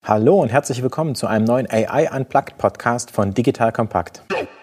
Hallo und herzlich willkommen zu einem neuen AI Unplugged Podcast von Digital Compact.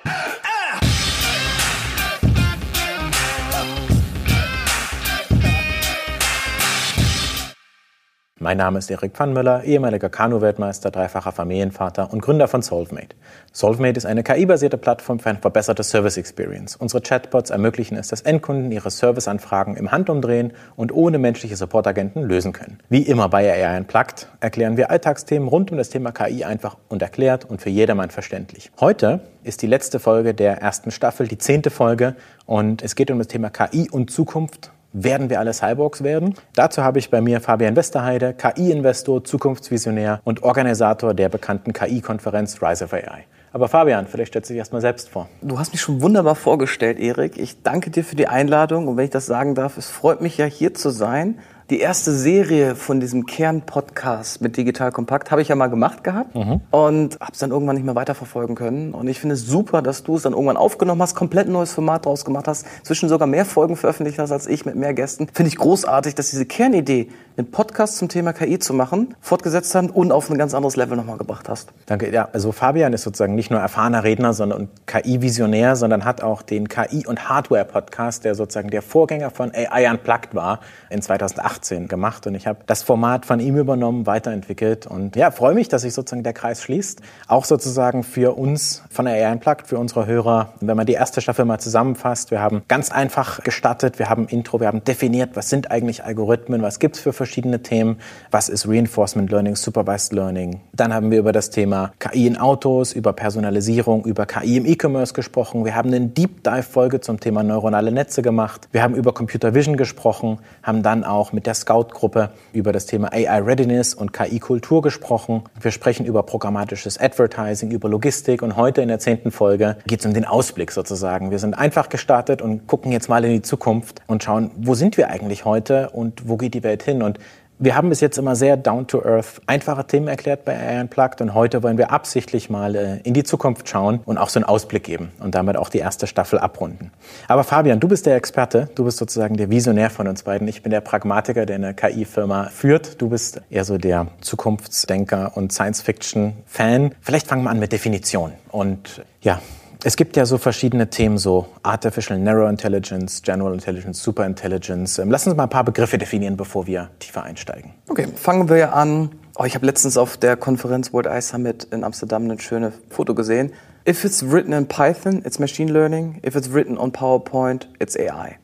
Mein Name ist Erik Pfannmüller, ehemaliger Kanu-Weltmeister, dreifacher Familienvater und Gründer von Solvemate. Solvemate ist eine KI-basierte Plattform für eine verbesserte Service Experience. Unsere Chatbots ermöglichen es, dass Endkunden ihre Serviceanfragen im Handumdrehen und ohne menschliche Supportagenten lösen können. Wie immer bei AI Unplugged erklären wir Alltagsthemen rund um das Thema KI einfach und erklärt und für jedermann verständlich. Heute ist die letzte Folge der ersten Staffel, die 10. Folge, und es geht um das Thema KI und Zukunft. Werden wir alle Cyborgs werden? Dazu habe ich bei mir Fabian Westerheide, KI-Investor, Zukunftsvisionär und Organisator der bekannten KI-Konferenz Rise of AI. Aber Fabian, vielleicht stellst du dich erstmal selbst vor. Du hast mich schon wunderbar vorgestellt, Erik. Ich danke dir für die Einladung. Und wenn ich das sagen darf, es freut mich ja, hier zu sein. Die erste Serie von diesem Kern-Podcast mit Digital Compact habe ich ja mal gemacht gehabt und habe es dann irgendwann nicht mehr weiterverfolgen können. Und ich finde es super, dass du es dann irgendwann aufgenommen hast, komplett neues Format draus gemacht hast, zwischen sogar mehr Folgen veröffentlicht hast als ich mit mehr Gästen. Finde ich großartig, dass diese Kernidee, einen Podcast zum Thema KI zu machen, fortgesetzt haben und auf ein ganz anderes Level nochmal gebracht hast. Danke. Ja, also Fabian ist sozusagen nicht nur erfahrener Redner und KI-Visionär, sondern hat auch den KI- und Hardware-Podcast, der sozusagen der Vorgänger von AI Unplugged war, in 2018 gemacht. Und ich habe das Format von ihm übernommen, weiterentwickelt und ja, freue mich, dass sich sozusagen der Kreis schließt. Auch sozusagen für uns von AI Unplugged, für unsere Hörer, wenn man die erste Staffel mal zusammenfasst, wir haben ganz einfach gestartet, wir haben Intro, wir haben definiert, was sind eigentlich Algorithmen, was gibt's für verschiedene Themen, was ist Reinforcement Learning, Supervised Learning. Dann haben wir über das Thema KI in Autos, über Personalisierung, über KI im E-Commerce gesprochen. Wir haben eine Deep Dive Folge zum Thema neuronale Netze gemacht. Wir haben über Computer Vision gesprochen, haben dann auch mit der Scout-Gruppe über das Thema AI Readiness und KI-Kultur gesprochen. Wir sprechen über programmatisches Advertising, über Logistik und heute in der 10. Folge geht es um den Ausblick sozusagen. Wir sind einfach gestartet und gucken jetzt mal in die Zukunft und schauen, wo sind wir eigentlich heute und wo geht die Welt hin? Und wir haben bis jetzt immer sehr down-to-earth einfache Themen erklärt bei AI Unplugged und heute wollen wir absichtlich mal in die Zukunft schauen und auch so einen Ausblick geben und damit auch die erste Staffel abrunden. Aber Fabian, du bist der Experte, du bist sozusagen der Visionär von uns beiden. Ich bin der Pragmatiker, der eine KI-Firma führt. Du bist eher so der Zukunftsdenker und Science-Fiction-Fan. Vielleicht fangen wir an mit Definition und ja, es gibt ja so verschiedene Themen, so Artificial Narrow Intelligence, General Intelligence, Super Intelligence. Lass uns mal ein paar Begriffe definieren, bevor wir tiefer einsteigen. Okay, fangen wir an. Ich habe letztens auf der Konferenz World AI Summit in Amsterdam ein schönes Foto gesehen. If it's written in Python, it's Machine Learning. If it's written on PowerPoint, it's AI.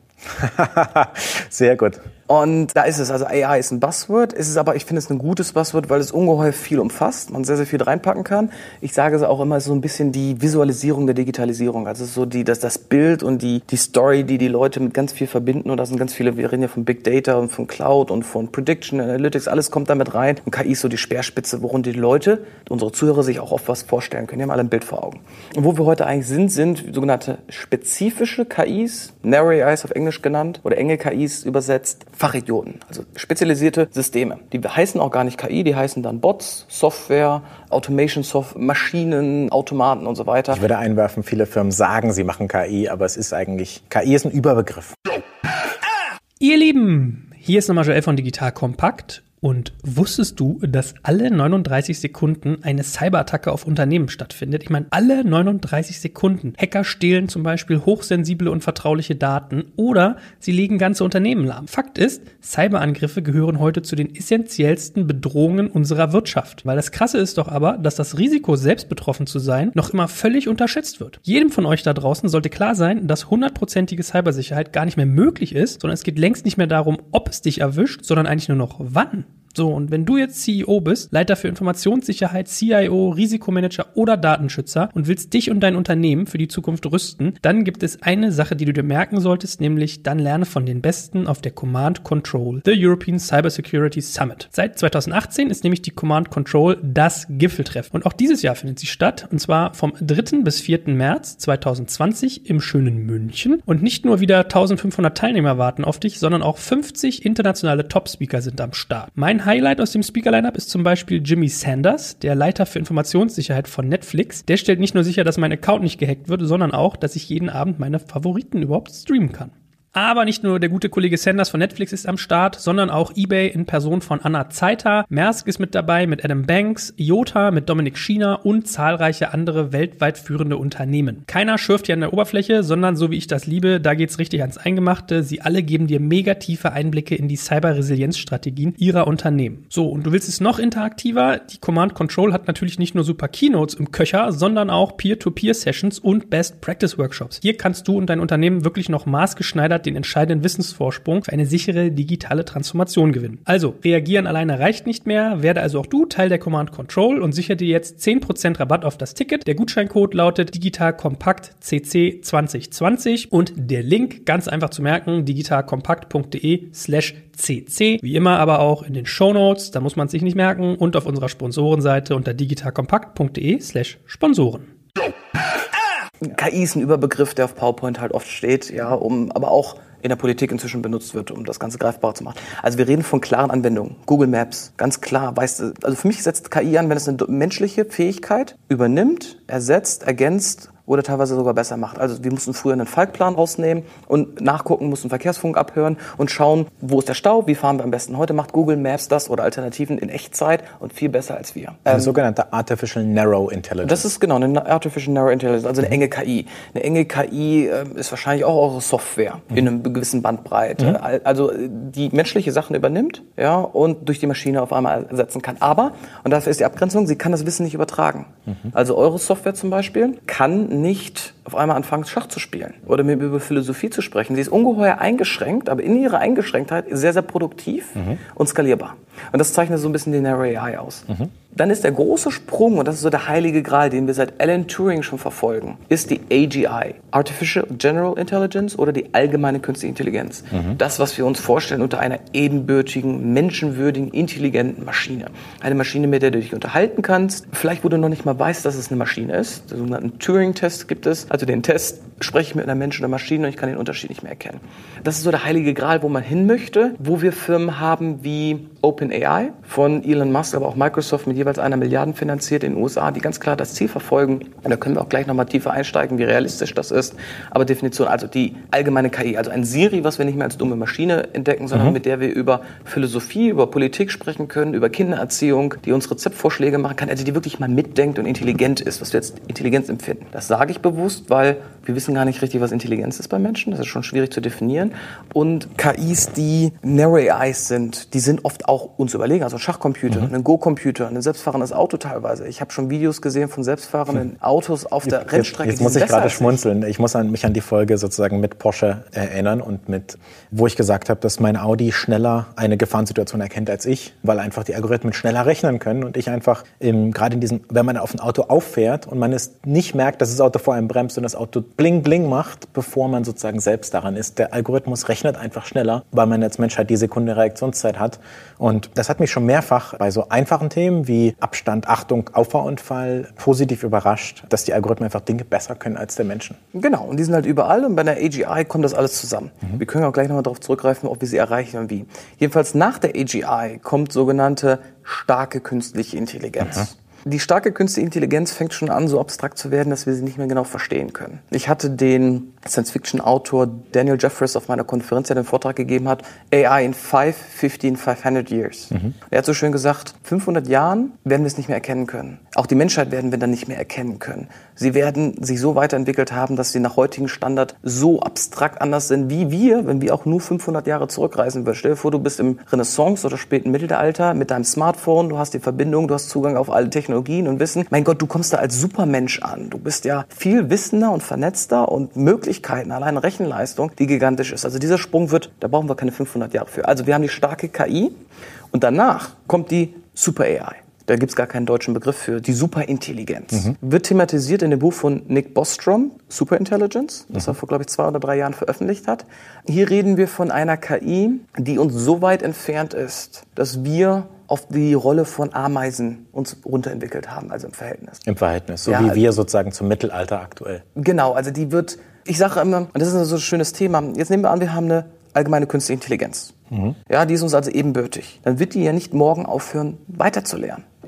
Sehr gut. Und da ist es, also AI ist ein Buzzword, es ist aber, ich finde es ein gutes Buzzword, weil es ungeheuer viel umfasst, man sehr, sehr viel reinpacken kann. Ich sage es auch immer, so ein bisschen die Visualisierung der Digitalisierung, also so das Bild und die Story, die Leute mit ganz viel verbinden, und da sind ganz viele, wir reden ja von Big Data und von Cloud und von Prediction Analytics, alles kommt damit rein, und KI ist so die Speerspitze, worunter die Leute, unsere Zuhörer sich auch oft was vorstellen können, die haben alle ein Bild vor Augen. Und wo wir heute eigentlich sind sogenannte spezifische KIs, Narrow AIs auf Englisch genannt, oder enge KIs übersetzt, Fachidioten, also spezialisierte Systeme. Die heißen auch gar nicht KI, die heißen dann Bots, Software, Automation Software, Maschinen, Automaten und so weiter. Ich würde einwerfen, viele Firmen sagen, sie machen KI, aber es ist eigentlich, KI ist ein Überbegriff. Ihr Lieben, hier ist nochmal Joel von Digital Compact. Und wusstest du, dass alle 39 Sekunden eine Cyberattacke auf Unternehmen stattfindet? Ich meine, alle 39 Sekunden. Hacker stehlen zum Beispiel hochsensible und vertrauliche Daten oder sie legen ganze Unternehmen lahm. Fakt ist, Cyberangriffe gehören heute zu den essentiellsten Bedrohungen unserer Wirtschaft. Weil das Krasse ist doch aber, dass das Risiko, selbst betroffen zu sein, noch immer völlig unterschätzt wird. Jedem von euch da draußen sollte klar sein, dass 100%ige Cybersicherheit gar nicht mehr möglich ist, sondern es geht längst nicht mehr darum, ob es dich erwischt, sondern eigentlich nur noch wann. So, und wenn du jetzt CEO bist, Leiter für Informationssicherheit, CIO, Risikomanager oder Datenschützer und willst dich und dein Unternehmen für die Zukunft rüsten, dann gibt es eine Sache, die du dir merken solltest, nämlich dann lerne von den Besten auf der Command Control, the European Cybersecurity Summit. Seit 2018 ist nämlich die Command Control das Gipfeltreffen. Und auch dieses Jahr findet sie statt, und zwar vom 3. bis 4. März 2020 im schönen München. Und nicht nur wieder 1500 Teilnehmer warten auf dich, sondern auch 50 internationale Top-Speaker sind am Start. Mein Highlight aus dem Speaker-Lineup ist zum Beispiel Jimmy Sanders, der Leiter für Informationssicherheit von Netflix. Der stellt nicht nur sicher, dass mein Account nicht gehackt wird, sondern auch, dass ich jeden Abend meine Favoriten überhaupt streamen kann. Aber nicht nur der gute Kollege Sanders von Netflix ist am Start, sondern auch eBay in Person von Anna Zeither. Maersk ist mit dabei mit Adam Banks, IOTA mit Dominik Schiener und zahlreiche andere weltweit führende Unternehmen. Keiner schürft hier an der Oberfläche, sondern so wie ich das liebe, da geht's richtig ans Eingemachte. Sie alle geben dir mega tiefe Einblicke in die Cyber-Resilienz-Strategien ihrer Unternehmen. So, und du willst es noch interaktiver? Die Command Control hat natürlich nicht nur super Keynotes im Köcher, sondern auch Peer-to-Peer-Sessions und Best-Practice-Workshops. Hier kannst du und dein Unternehmen wirklich noch maßgeschneidert den entscheidenden Wissensvorsprung für eine sichere digitale Transformation gewinnen. Also, reagieren alleine reicht nicht mehr, werde also auch du Teil der Command Control und sichere dir jetzt 10% Rabatt auf das Ticket. Der Gutscheincode lautet digitalkompakt CC2020 und der Link, ganz einfach zu merken, digitalkompakt.de/cc. Wie immer aber auch in den Shownotes, da muss man es sich nicht merken, und auf unserer Sponsorenseite unter digitalkompakt.de/Sponsoren. KI ist ein Überbegriff, der auf PowerPoint halt oft steht, ja, aber auch in der Politik inzwischen benutzt wird, um das Ganze greifbar zu machen. Also wir reden von klaren Anwendungen. Google Maps, ganz klar, also für mich setzt KI an, wenn es eine menschliche Fähigkeit übernimmt, ersetzt, ergänzt oder teilweise sogar besser macht. Also wir mussten früher einen Faltplan rausnehmen und nachgucken, mussten Verkehrsfunk abhören und schauen, wo ist der Stau, wie fahren wir am besten. Heute macht Google Maps das oder Alternativen in Echtzeit und viel besser als wir. Eine sogenannte Artificial Narrow Intelligence. Das ist genau eine Artificial Narrow Intelligence, also eine enge KI. Eine enge KI ist wahrscheinlich auch eure Software in einer gewissen Bandbreite. Also die menschliche Sachen übernimmt, ja, und durch die Maschine auf einmal ersetzen kann. Aber, und dafür ist die Abgrenzung, sie kann das Wissen nicht übertragen. Also eure Software zum Beispiel kann nicht auf einmal anfangen, Schach zu spielen oder mit über Philosophie zu sprechen. Sie ist ungeheuer eingeschränkt, aber in ihrer Eingeschränktheit sehr, sehr produktiv und skalierbar. Und das zeichnet so ein bisschen die Narrow AI aus. Dann ist der große Sprung, und das ist so der heilige Gral, den wir seit Alan Turing schon verfolgen, ist die AGI, Artificial General Intelligence oder die allgemeine künstliche Intelligenz. Das, was wir uns vorstellen unter einer ebenbürtigen, menschenwürdigen, intelligenten Maschine. Eine Maschine, mit der du dich unterhalten kannst, vielleicht wo du noch nicht mal weißt, dass es eine Maschine ist. Den sogenannten Turing-Test gibt es. Also den Test, spreche ich mit einer Mensch oder Maschine und ich kann den Unterschied nicht mehr erkennen. Das ist so der heilige Gral, wo man hin möchte, wo wir Firmen haben wie OpenAI von Elon Musk, aber auch Microsoft mit jeweils 1 Milliarde finanziert in den USA, die ganz klar das Ziel verfolgen. Und da können wir auch gleich nochmal tiefer einsteigen, wie realistisch das ist. Aber Definition, also die allgemeine KI, also ein Siri, was wir nicht mehr als dumme Maschine entdecken, sondern mit der wir über Philosophie, über Politik sprechen können, über Kindererziehung, die uns Rezeptvorschläge machen kann, also die wirklich mal mitdenkt und intelligent ist, was wir jetzt Intelligenz empfinden. Das sage ich bewusst, weil wir wissen gar nicht richtig, was Intelligenz ist bei Menschen. Das ist schon schwierig zu definieren. Und KIs, die Narrow AIs sind, die sind oft auch uns überlegen. Also ein Schachcomputer, ein Go-Computer, ein selbstfahrendes Auto teilweise. Ich habe schon Videos gesehen von selbstfahrenden Autos auf der Rennstrecke. Jetzt muss ich gerade schmunzeln. Ich muss mich an die Folge sozusagen mit Porsche erinnern und wo ich gesagt habe, dass mein Audi schneller eine Gefahrensituation erkennt als ich, weil einfach die Algorithmen schneller rechnen können und ich einfach gerade in diesem, wenn man auf ein Auto auffährt und man es nicht merkt, dass das Auto vor einem bremst und das Auto bling bling macht, bevor man sozusagen selbst daran ist. Der Algorithmus rechnet einfach schneller, weil man als Mensch halt die Sekunde Reaktionszeit hat. Und das hat mich schon mehrfach bei so einfachen Themen wie Abstand, Achtung, Auffahrunfall positiv überrascht, dass die Algorithmen einfach Dinge besser können als der Menschen. Genau, und die sind halt überall und bei der AGI kommt das alles zusammen. Wir können auch gleich nochmal darauf zurückgreifen, ob wir sie erreichen und wie. Jedenfalls nach der AGI kommt sogenannte starke künstliche Intelligenz. Die starke künstliche Intelligenz fängt schon an, so abstrakt zu werden, dass wir sie nicht mehr genau verstehen können. Ich hatte den Science-Fiction-Autor Daniel Jeffries auf meiner Konferenz, der den Vortrag gegeben hat, AI in 500 years. Er hat so schön gesagt, 500 Jahren werden wir es nicht mehr erkennen können. Auch die Menschheit werden wir dann nicht mehr erkennen können. Sie werden sich so weiterentwickelt haben, dass sie nach heutigem Standard so abstrakt anders sind wie wir, wenn wir auch nur 500 Jahre zurückreisen würden. Stell dir vor, du bist im Renaissance- oder späten Mittelalter mit deinem Smartphone, du hast die Verbindung, du hast Zugang auf alle Technologien und Wissen. Mein Gott, du kommst da als Supermensch an. Du bist ja viel wissender und vernetzter und Möglichkeiten, allein Rechenleistung, die gigantisch ist. Also dieser Sprung da brauchen wir keine 500 Jahre für. Also wir haben die starke KI und danach kommt die Super AI. Da gibt es gar keinen deutschen Begriff für, die Superintelligenz. Wird thematisiert in dem Buch von Nick Bostrom, Superintelligence, das er vor, glaube ich, 2 oder 3 Jahren veröffentlicht hat. Hier reden wir von einer KI, die uns so weit entfernt ist, dass wir auf die Rolle von Ameisen uns runterentwickelt haben, also im Verhältnis. Im Verhältnis, so wie wir sozusagen zum Mittelalter aktuell. Genau, also die wird, ich sage immer, und das ist so ein schönes Thema, jetzt nehmen wir an, wir haben eine allgemeine künstliche Intelligenz. Ja, die ist uns also ebenbürtig. Dann wird die ja nicht morgen aufhören, weiterzulernen.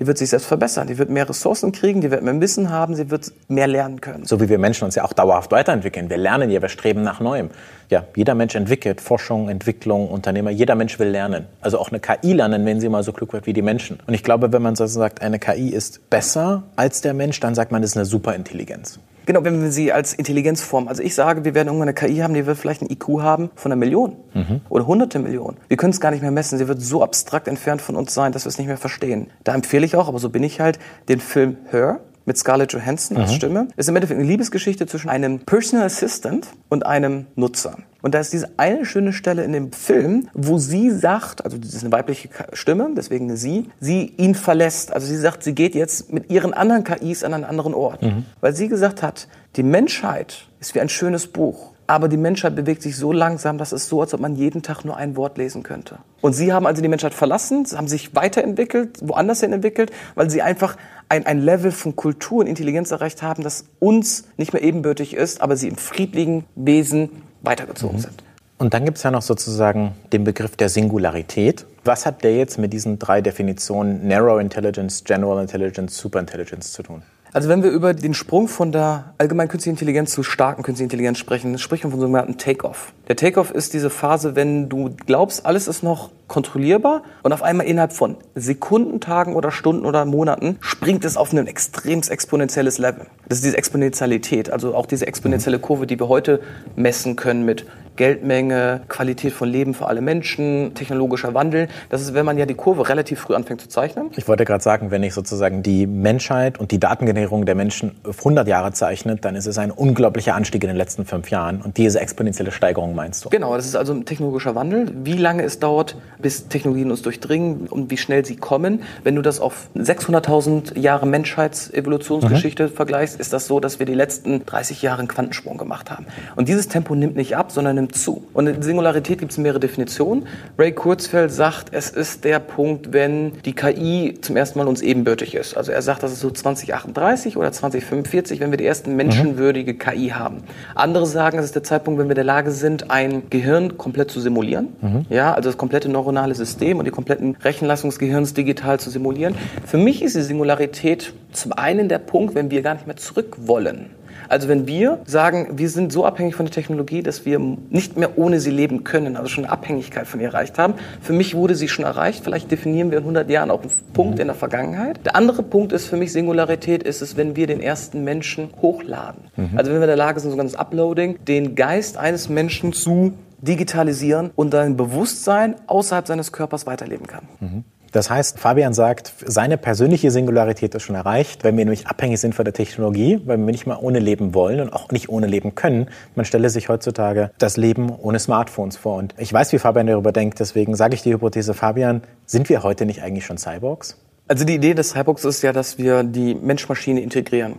die wird sich selbst verbessern, die wird mehr Ressourcen kriegen, die wird mehr Wissen haben, sie wird mehr lernen können. So wie wir Menschen uns ja auch dauerhaft weiterentwickeln. Wir lernen ja, wir streben nach Neuem. Ja, jeder Mensch entwickelt Forschung, Entwicklung, Unternehmer. Jeder Mensch will lernen. Also auch eine KI lernen, wenn sie mal so klug wird wie die Menschen. Und ich glaube, wenn man so sagt, eine KI ist besser als der Mensch, dann sagt man, das ist eine Superintelligenz. Genau, wenn wir sie als Intelligenzform, also ich sage, wir werden irgendwann eine KI haben, die wird vielleicht ein IQ haben von 1 Million oder hunderte Millionen. Wir können es gar nicht mehr messen, sie wird so abstrakt entfernt von uns sein, dass wir es nicht mehr verstehen. Da empfehle ich auch, aber so bin ich halt, den Film Her mit Scarlett Johansson als Stimme. Es ist im Endeffekt eine Liebesgeschichte zwischen einem Personal Assistant und einem Nutzer. Und da ist diese eine schöne Stelle in dem Film, wo sie sagt, also das ist eine weibliche Stimme, deswegen eine sie ihn verlässt. Also sie sagt, sie geht jetzt mit ihren anderen KIs an einen anderen Ort. Weil sie gesagt hat, die Menschheit ist wie ein schönes Buch. Aber die Menschheit bewegt sich so langsam, dass es so, als ob man jeden Tag nur ein Wort lesen könnte. Und sie haben also die Menschheit verlassen, haben sich weiterentwickelt, woanders hin entwickelt, weil sie einfach ein Level von Kultur und Intelligenz erreicht haben, das uns nicht mehr ebenbürtig ist, aber sie im friedlichen Wesen weitergezogen sind. Und dann gibt es ja noch sozusagen den Begriff der Singularität. Was hat der jetzt mit diesen 3 Definitionen Narrow Intelligence, General Intelligence, Superintelligence zu tun? Also wenn wir über den Sprung von der allgemeinen künstlichen Intelligenz zu starken künstlichen Intelligenz sprechen, sprechen wir von sogenannten Take-off. Der Take-off ist diese Phase, wenn du glaubst, alles ist noch kontrollierbar und auf einmal innerhalb von Sekunden, Tagen oder Stunden oder Monaten springt es auf ein extrem exponentielles Level. Das ist diese Exponentialität, also auch diese exponentielle Kurve, die wir heute messen können mit Geldmenge, Qualität von Leben für alle Menschen, technologischer Wandel. Das ist, wenn man ja die Kurve relativ früh anfängt zu zeichnen. Ich wollte gerade sagen, wenn ich sozusagen die Menschheit und die Datengenerierung der Menschen auf 100 Jahre zeichnet, dann ist es ein unglaublicher Anstieg in den letzten 5 Jahren. Und diese exponentielle Steigerung meinst du? Genau, das ist also ein technologischer Wandel. Wie lange es dauert, bis Technologien uns durchdringen und wie schnell sie kommen. Wenn du das auf 600.000 Jahre Menschheitsevolutionsgeschichte vergleichst, ist das so, dass wir die letzten 30 Jahre einen Quantensprung gemacht haben. Und dieses Tempo nimmt nicht ab, sondern nimmt zu. Und in Singularität gibt es mehrere Definitionen. Ray Kurzweil sagt, es ist der Punkt, wenn die KI zum ersten Mal uns ebenbürtig ist. Also er sagt, das ist so 2038 oder 2045, wenn wir die ersten menschenwürdige KI haben. Andere sagen, es ist der Zeitpunkt, wenn wir in der Lage sind, ein Gehirn komplett zu simulieren. Ja, also das komplette neuronale System und die kompletten Rechenleistung des Gehirns digital zu simulieren. Für mich ist die Singularität zum einen der Punkt, wenn wir gar nicht mehr zurück wollen. Also wenn wir sagen, wir sind so abhängig von der Technologie, dass wir nicht mehr ohne sie leben können, also schon eine Abhängigkeit von ihr erreicht haben. Für mich wurde sie schon erreicht. Vielleicht definieren wir in 100 Jahren auch einen Punkt in der Vergangenheit. Der andere Punkt ist für mich Singularität, ist es, wenn wir den ersten Menschen hochladen. Also wenn wir in der Lage sind, so ganz Uploading, den Geist eines Menschen zu digitalisieren und sein Bewusstsein außerhalb seines Körpers weiterleben kann. Das heißt, Fabian sagt, seine persönliche Singularität ist schon erreicht, wenn wir nämlich abhängig sind von der Technologie, weil wir nicht mal ohne leben wollen und auch nicht ohne leben können. Man stelle sich heutzutage das Leben ohne Smartphones vor. Und ich weiß, wie Fabian darüber denkt, deswegen sage ich die Hypothese, Fabian, sind wir heute nicht eigentlich schon Cyborgs? Also die Idee des Cyborgs ist ja, dass wir die Mensch-Maschine integrieren.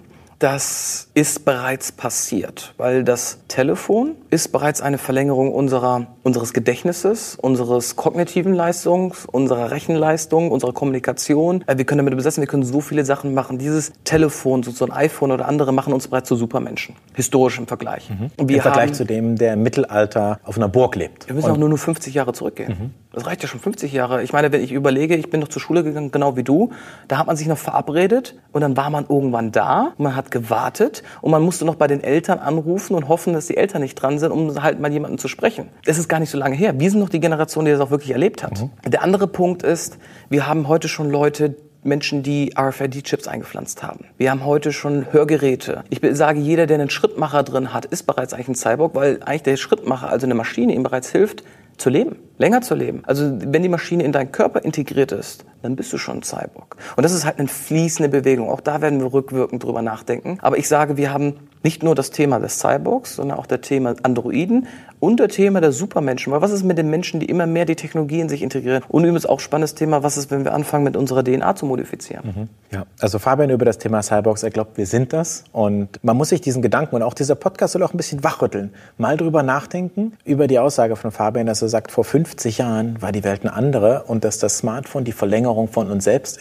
Das ist bereits passiert, weil das Telefon ist bereits eine Verlängerung unseres Gedächtnisses, unseres kognitiven Leistungs, unserer Rechenleistung, unserer Kommunikation. Wir können damit besetzen, wir können so viele Sachen machen. Dieses Telefon, so ein iPhone oder andere, machen uns bereits zu Supermenschen, historisch im Vergleich. Im Vergleich zu dem, der im Mittelalter auf einer Burg lebt. Wir müssen auch nur 50 Jahre zurückgehen. Das reicht ja schon 50 Jahre. Ich meine, wenn ich überlege, ich bin noch zur Schule gegangen, genau wie du, da hat man sich noch verabredet und dann war man irgendwann da, man hat gewartet und man musste noch bei den Eltern anrufen und hoffen, dass die Eltern nicht dran sind, um halt mal jemanden zu sprechen. Das ist gar nicht so lange her. Wir sind noch die Generation, die das auch wirklich erlebt hat. Der andere Punkt ist, wir haben heute schon Menschen, die RFID-Chips eingepflanzt haben. Wir haben heute schon Hörgeräte. Ich sage, jeder, der einen Schrittmacher drin hat, ist bereits eigentlich ein Cyborg, weil eigentlich der Schrittmacher, also eine Maschine, ihm bereits hilft, zu leben, länger zu leben. Also wenn die Maschine in deinen Körper integriert ist, dann bist du schon ein Cyborg. Und das ist halt eine fließende Bewegung. Auch da werden wir rückwirkend drüber nachdenken. Aber ich sage, wir haben nicht nur das Thema des Cyborgs, sondern auch das Thema Androiden und das Thema der Supermenschen. Weil was ist mit den Menschen, die immer mehr die Technologie in sich integrieren? Und übrigens auch spannendes Thema, was ist, wenn wir anfangen, mit unserer DNA zu modifizieren? Ja, also Fabian über das Thema Cyborgs, er glaubt, wir sind das. Und man muss sich diesen Gedanken, und auch dieser Podcast soll auch ein bisschen wachrütteln, mal drüber nachdenken, über die Aussage von Fabian, dass er sagt, vor 50 Jahren war die Welt eine andere und dass das Smartphone die Verlängerung von uns selbst ist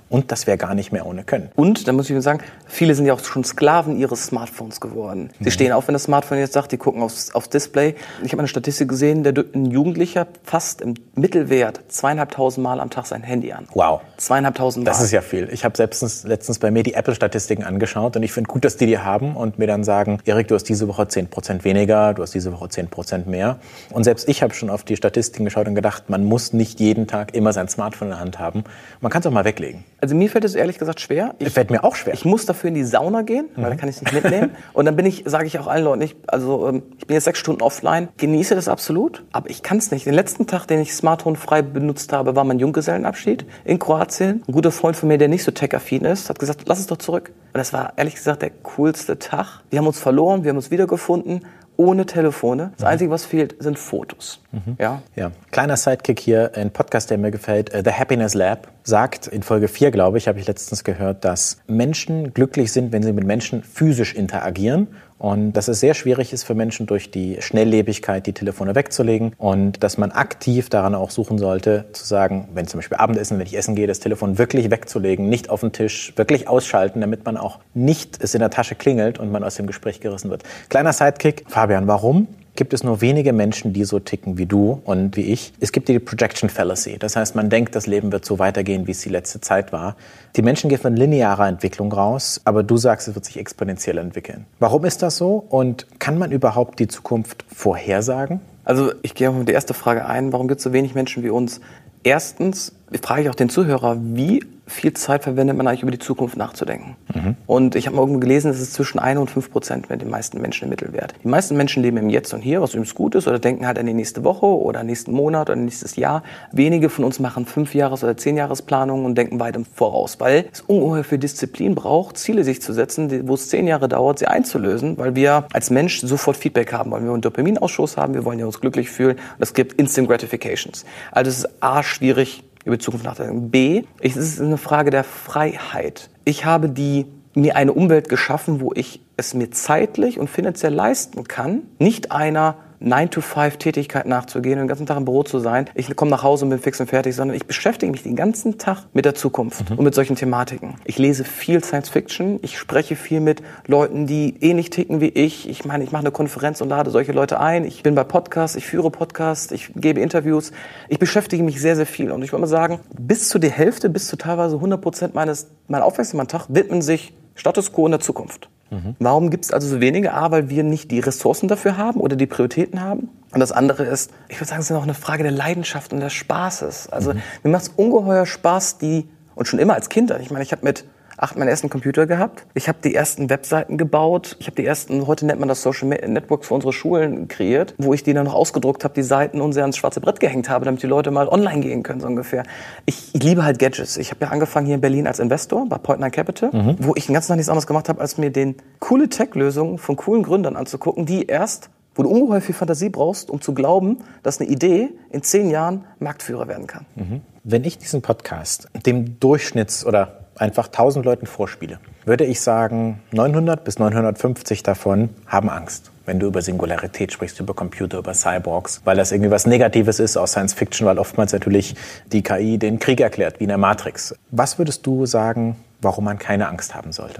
und dass wir gar nicht mehr ohne können. Und, da muss ich sagen, viele sind ja auch schon Sklaven ihres Smartphones geworden. Sie stehen auf, wenn das Smartphone jetzt sagt, die gucken aufs Display. Ich habe eine Statistik gesehen, ein Jugendlicher fasst im Mittelwert 2.500 Mal am Tag sein Handy an. Wow. 2.500 Mal. Das ist ja viel. Ich habe letztens bei mir die Apple-Statistiken angeschaut und ich finde gut, dass die haben und mir dann sagen, Erik, du hast diese Woche 10% weniger, du hast diese Woche 10% mehr. Und selbst ich habe schon auf die Statistiken geschaut und gedacht, man muss nicht jeden Tag immer sein Smartphone in der Hand haben. Man kann es auch mal weglegen. Also mir fällt es ehrlich gesagt schwer. Fällt mir auch schwer. Ich muss dafür in die Sauna gehen, weil da kann ich es nicht mitnehmen. Und dann sage ich auch allen Leuten, ich bin jetzt 6 Stunden offline, genieße das absolut, aber ich kann es nicht. Den letzten Tag, den ich Smartphone frei benutzt habe, war mein Junggesellenabschied in Kroatien. Ein guter Freund von mir, der nicht so tech-affin ist, hat gesagt, lass es doch zurück. Und das war ehrlich gesagt der coolste Tag. Wir haben uns verloren, wir haben uns wiedergefunden. Ohne Telefone. Das Einzige, was fehlt, sind Fotos. Ja. Kleiner Sidekick hier, ein Podcast, der mir gefällt, The Happiness Lab, sagt in Folge 4, glaube ich, habe ich letztens gehört, dass Menschen glücklich sind, wenn sie mit Menschen physisch interagieren und dass es sehr schwierig ist für Menschen durch die Schnelllebigkeit die Telefone wegzulegen und dass man aktiv daran auch suchen sollte, zu sagen, wenn zum Beispiel Abendessen, wenn ich essen gehe, das Telefon wirklich wegzulegen, nicht auf den Tisch, wirklich ausschalten, damit man auch nicht es in der Tasche klingelt und man aus dem Gespräch gerissen wird. Kleiner Sidekick, Fabian, warum gibt es nur wenige Menschen, die so ticken wie du und wie ich? Es gibt die Projection Fallacy. Das heißt, man denkt, das Leben wird so weitergehen, wie es die letzte Zeit war. Die Menschen gehen von linearer Entwicklung raus, aber du sagst, es wird sich exponentiell entwickeln. Warum ist das so und kann man überhaupt die Zukunft vorhersagen? Also ich gehe auf die erste Frage ein. Warum gibt es so wenig Menschen wie uns? Erstens frage ich auch den Zuhörer, wie viel Zeit verwendet man eigentlich über die Zukunft nachzudenken? Und ich habe mal irgendwo gelesen, es ist zwischen 1 und 5% mit den meisten Menschen im Mittelwert. Die meisten Menschen leben im Jetzt und Hier, was übrigens gut ist, oder denken halt an die nächste Woche oder nächsten Monat oder nächstes Jahr. Wenige von uns machen 5-Jahres- oder 10-Jahres-Planungen und denken weit im Voraus, weil es ungeheuer viel Disziplin braucht, Ziele sich zu setzen, wo es 10 Jahre dauert, sie einzulösen, weil wir als Mensch sofort Feedback haben wollen. Wir wollen einen Dopaminausschuss haben, wir wollen ja uns glücklich fühlen. Und es gibt Instant Gratifications. Also es ist A, schwierig, über die Zukunft nachzudenken. B, es ist eine Frage der Freiheit. Ich habe mir eine Umwelt geschaffen, wo ich es mir zeitlich und finanziell leisten kann, nicht einer 9-to-5-Tätigkeit nachzugehen und den ganzen Tag im Büro zu sein. Ich komme nach Hause und bin fix und fertig, sondern ich beschäftige mich den ganzen Tag mit der Zukunft und mit solchen Thematiken. Ich lese viel Science Fiction, ich spreche viel mit Leuten, die ähnlich ticken wie ich. Ich mache eine Konferenz und lade solche Leute ein. Ich bin bei Podcasts, ich führe Podcasts, ich gebe Interviews. Ich beschäftige mich sehr, sehr viel. Und ich würde mal sagen, bis zu der Hälfte, bis zu teilweise 100% meiner Aufmerksamkeit am Tag widmen sich Status Quo in der Zukunft. Warum gibt es also so wenige? A, weil wir nicht die Ressourcen dafür haben oder die Prioritäten haben. Und das andere ist, ich würde sagen, es ist auch eine Frage der Leidenschaft und des Spaßes. Also mir macht es ungeheuer Spaß, und schon immer als Kind. Ich meine, ich habe mit 8 meinen ersten Computer gehabt. Ich habe die ersten Webseiten gebaut. Ich habe die ersten, heute nennt man das Social Networks für unsere Schulen kreiert, wo ich die dann noch ausgedruckt habe, die Seiten und sie ans schwarze Brett gehängt habe, damit die Leute mal online gehen können, so ungefähr. Ich liebe halt Gadgets. Ich habe ja angefangen hier in Berlin als Investor bei Point9 Capital, wo ich den ganzen Tag nichts anderes gemacht habe, als mir coole Tech-Lösungen von coolen Gründern anzugucken, wo du ungeheuer viel Fantasie brauchst, um zu glauben, dass eine Idee in 10 Jahren Marktführer werden kann. Wenn ich diesen Podcast dem Durchschnitts- oder einfach 1000 Leuten vorspiele, würde ich sagen, 900 bis 950 davon haben Angst, wenn du über Singularität sprichst, über Computer, über Cyborgs, weil das irgendwie was Negatives ist aus Science Fiction, weil oftmals natürlich die KI den Krieg erklärt, wie in der Matrix. Was würdest du sagen, warum man keine Angst haben sollte?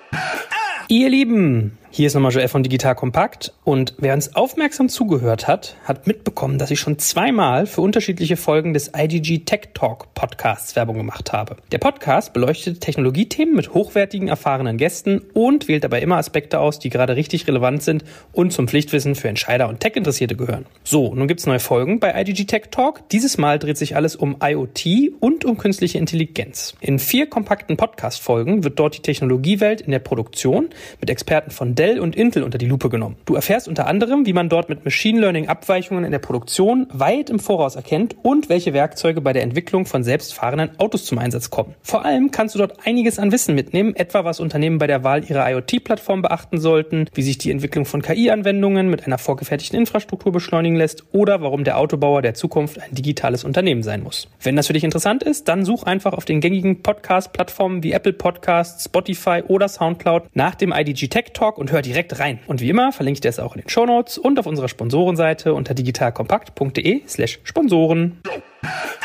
Ihr Lieben, hier ist nochmal Joel von Digital Kompakt und wer uns aufmerksam zugehört hat, hat mitbekommen, dass ich schon 2-mal für unterschiedliche Folgen des IDG Tech Talk Podcasts Werbung gemacht habe. Der Podcast beleuchtet Technologiethemen mit hochwertigen, erfahrenen Gästen und wählt dabei immer Aspekte aus, die gerade richtig relevant sind und zum Pflichtwissen für Entscheider und Tech-Interessierte gehören. So, nun gibt's neue Folgen bei IDG Tech Talk. Dieses Mal dreht sich alles um IoT und um künstliche Intelligenz. In 4 kompakten Podcast-Folgen wird dort die Technologiewelt in der Produktion mit Experten von Dell und Intel unter die Lupe genommen. Du erfährst unter anderem, wie man dort mit Machine Learning Abweichungen in der Produktion weit im Voraus erkennt und welche Werkzeuge bei der Entwicklung von selbstfahrenden Autos zum Einsatz kommen. Vor allem kannst du dort einiges an Wissen mitnehmen, etwa was Unternehmen bei der Wahl ihrer IoT-Plattform beachten sollten, wie sich die Entwicklung von KI-Anwendungen mit einer vorgefertigten Infrastruktur beschleunigen lässt oder warum der Autobauer der Zukunft ein digitales Unternehmen sein muss. Wenn das für dich interessant ist, dann such einfach auf den gängigen Podcast-Plattformen wie Apple Podcasts, Spotify oder Soundcloud nach dem IDG Tech Talk und hör direkt rein. Und wie immer verlinke ich dir es auch in den Shownotes und auf unserer Sponsorenseite unter digitalkompakt.de/Sponsoren.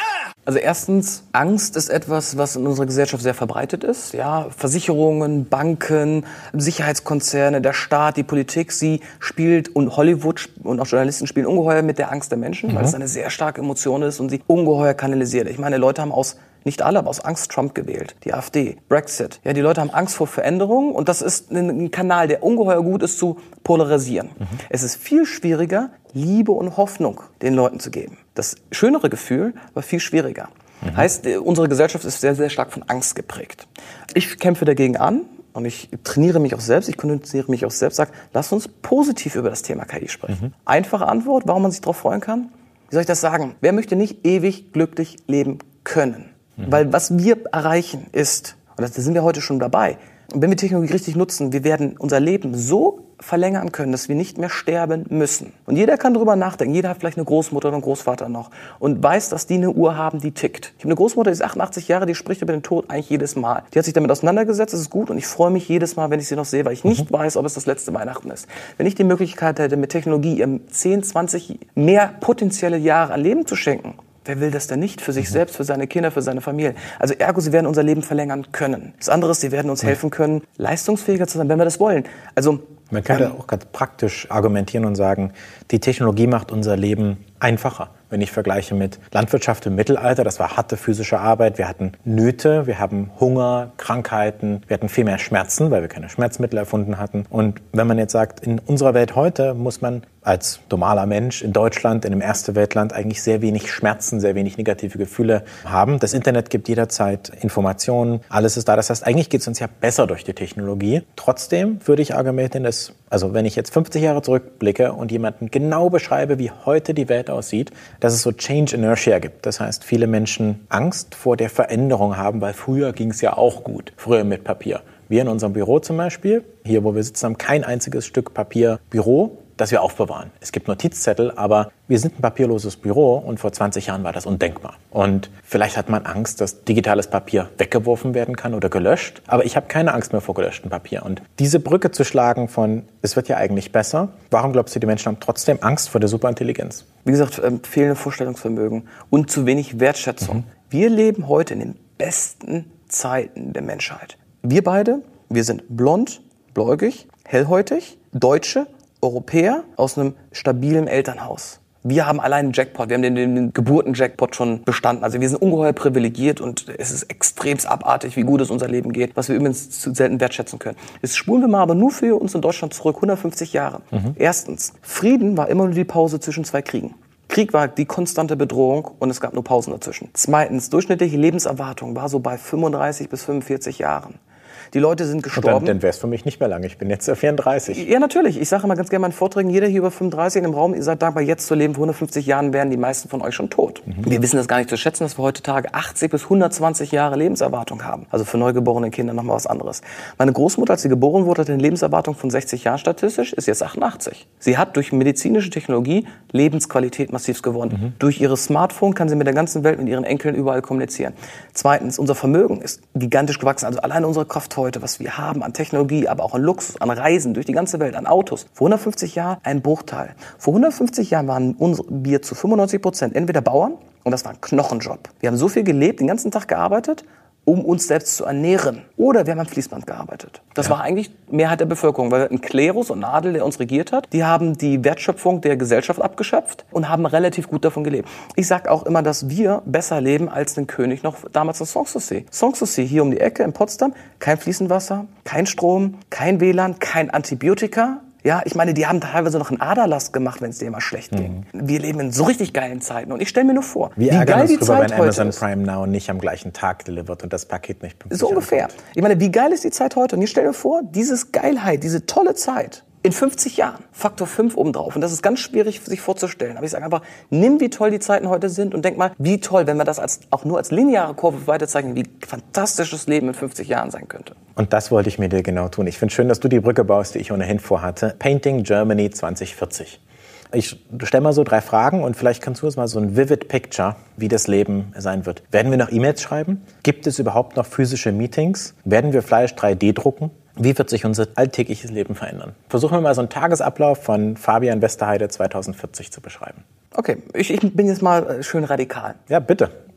Also erstens, Angst ist etwas, was in unserer Gesellschaft sehr verbreitet ist. Ja, Versicherungen, Banken, Sicherheitskonzerne, der Staat, die Politik, sie spielt und Hollywood und auch Journalisten spielen ungeheuer mit der Angst der Menschen, weil es eine sehr starke Emotion ist und sie ungeheuer kanalisiert. Ich meine, Leute haben nicht alle, aber aus Angst Trump gewählt, die AfD, Brexit. Ja, die Leute haben Angst vor Veränderungen und das ist ein Kanal, der ungeheuer gut ist zu polarisieren. Es ist viel schwieriger, Liebe und Hoffnung den Leuten zu geben. Das schönere Gefühl, aber viel schwieriger. Heißt, unsere Gesellschaft ist sehr, sehr stark von Angst geprägt. Ich kämpfe dagegen an und ich trainiere mich auch selbst, ich konditioniere mich auch selbst, sage, lass uns positiv über das Thema KI sprechen. Einfache Antwort, warum man sich darauf freuen kann? Wie soll ich das sagen? Wer möchte nicht ewig glücklich leben können? Weil was wir erreichen ist, und da sind wir heute schon dabei, und wenn wir Technologie richtig nutzen, wir werden unser Leben so verlängern können, dass wir nicht mehr sterben müssen. Und jeder kann darüber nachdenken. Jeder hat vielleicht eine Großmutter oder einen Großvater noch und weiß, dass die eine Uhr haben, die tickt. Ich habe eine Großmutter, die ist 88 Jahre, die spricht über den Tod eigentlich jedes Mal. Die hat sich damit auseinandergesetzt, das ist gut und ich freue mich jedes Mal, wenn ich sie noch sehe, weil ich nicht weiß, ob es das letzte Weihnachten ist. Wenn ich die Möglichkeit hätte, mit Technologie 10, 20 mehr potenzielle Jahre an Leben zu schenken, wer will das denn nicht? Für sich selbst, für seine Kinder, für seine Familie. Also ergo, sie werden unser Leben verlängern können. Das andere ist, sie werden uns helfen können, leistungsfähiger zu sein, wenn wir das wollen. Also man könnte auch ganz praktisch argumentieren und sagen, die Technologie macht unser Leben einfacher. Wenn ich vergleiche mit Landwirtschaft im Mittelalter, das war harte physische Arbeit. Wir hatten Nöte, wir haben Hunger, Krankheiten, wir hatten viel mehr Schmerzen, weil wir keine Schmerzmittel erfunden hatten. Und wenn man jetzt sagt, in unserer Welt heute muss man als normaler Mensch in Deutschland, in einem Erste-Welt-Land eigentlich sehr wenig Schmerzen, sehr wenig negative Gefühle haben. Das Internet gibt jederzeit Informationen, alles ist da. Das heißt, eigentlich geht es uns ja besser durch die Technologie. Trotzdem würde ich argumentieren, dass, also wenn ich jetzt 50 Jahre zurückblicke und jemanden genau beschreibe, wie heute die Welt aussieht, dass es so Change Inertia gibt. Das heißt, viele Menschen Angst vor der Veränderung haben, weil früher ging es ja auch gut, früher mit Papier. Wir in unserem Büro zum Beispiel, hier wo wir sitzen, haben kein einziges Stück Papier Büro, das wir aufbewahren. Es gibt Notizzettel, aber wir sind ein papierloses Büro und vor 20 Jahren war das undenkbar. Und vielleicht hat man Angst, dass digitales Papier weggeworfen werden kann oder gelöscht, aber ich habe keine Angst mehr vor gelöschtem Papier. Und diese Brücke zu schlagen von, es wird ja eigentlich besser, warum glaubst du, die Menschen haben trotzdem Angst vor der Superintelligenz? Wie gesagt, fehlende Vorstellungsvermögen und zu wenig Wertschätzung. Wir leben heute in den besten Zeiten der Menschheit. Wir beide, wir sind blond, bläugig, hellhäutig, Deutsche, Europäer aus einem stabilen Elternhaus. Wir haben allein einen Jackpot, wir haben den Geburtenjackpot schon bestanden. Also wir sind ungeheuer privilegiert und es ist extremst abartig, wie gut es unser Leben geht, was wir übrigens zu selten wertschätzen können. Jetzt spulen wir mal aber nur für uns in Deutschland zurück, 150 Jahre. Erstens, Frieden war immer nur die Pause zwischen zwei Kriegen. Krieg war die konstante Bedrohung und es gab nur Pausen dazwischen. Zweitens, durchschnittliche Lebenserwartung war so bei 35 bis 45 Jahren. Die Leute sind gestorben. Dann wäre es für mich nicht mehr lang. Ich bin jetzt 34. Ja, natürlich. Ich sage immer ganz gerne in meinen Vorträgen, jeder hier über 35 im Raum, ihr seid dankbar, jetzt zu leben. Vor 150 Jahren wären die meisten von euch schon tot. Wir wissen das gar nicht zu schätzen, dass wir heutzutage 80 bis 120 Jahre Lebenserwartung haben. Also für neugeborene Kinder nochmal was anderes. Meine Großmutter, als sie geboren wurde, hatte eine Lebenserwartung von 60 Jahren statistisch, ist jetzt 88. Sie hat durch medizinische Technologie Lebensqualität massiv gewonnen. Durch ihr Smartphone kann sie mit der ganzen Welt, mit ihren Enkeln überall kommunizieren. Zweitens, unser Vermögen ist gigantisch gewachsen. Also allein unsere Kraft heute, was wir haben an Technologie, aber auch an Luxus, an Reisen durch die ganze Welt, an Autos. Vor 150 Jahren ein Bruchteil. Vor 150 Jahren waren wir zu 95% entweder Bauern und das war ein Knochenjob. Wir haben so viel gelebt, den ganzen Tag gearbeitet, um uns selbst zu ernähren. Oder wir haben am Fließband gearbeitet. Das war eigentlich Mehrheit der Bevölkerung, weil wir ein Klerus und ein Adel, der uns regiert hat. Die haben die Wertschöpfung der Gesellschaft abgeschöpft und haben relativ gut davon gelebt. Ich sage auch immer, dass wir besser leben als ein König noch damals in Sanssouci. Sanssouci, hier um die Ecke in Potsdam, kein fließend Wasser, kein Strom, kein WLAN, kein Antibiotika. Ja, ich meine, die haben teilweise noch einen Aderlass gemacht, wenn es denen mal schlecht ging. Wir leben in so richtig geilen Zeiten und ich stelle mir nur vor, wie geil die Zeit heute ist. Amazon Prime Now nicht am gleichen Tag delivert und das Paket nicht pünktlich so ungefähr. ankommt. Ich meine, wie geil ist die Zeit heute? Und ich stelle mir vor, dieses Geilheit, diese tolle Zeit in 50 Jahren, Faktor 5 obendrauf. Und das ist ganz schwierig sich vorzustellen. Aber ich sage einfach, nimm, wie toll die Zeiten heute sind und denk mal, wie toll, wenn wir das auch nur als lineare Kurve weiterzeichnen, wie fantastisch das Leben in 50 Jahren sein könnte. Und das wollte ich mit dir genau tun. Ich finde schön, dass du die Brücke baust, die ich ohnehin vorhatte. Painting Germany 2040. Ich stelle mal so 3 Fragen und vielleicht kannst du uns mal so ein vivid picture, wie das Leben sein wird. Werden wir noch E-Mails schreiben? Gibt es überhaupt noch physische Meetings? Werden wir Fleisch 3D drucken? Wie wird sich unser alltägliches Leben verändern? Versuchen wir mal so einen Tagesablauf von Fabian Westerheide 2040 zu beschreiben. Okay, ich bin jetzt mal schön radikal. Ja, bitte.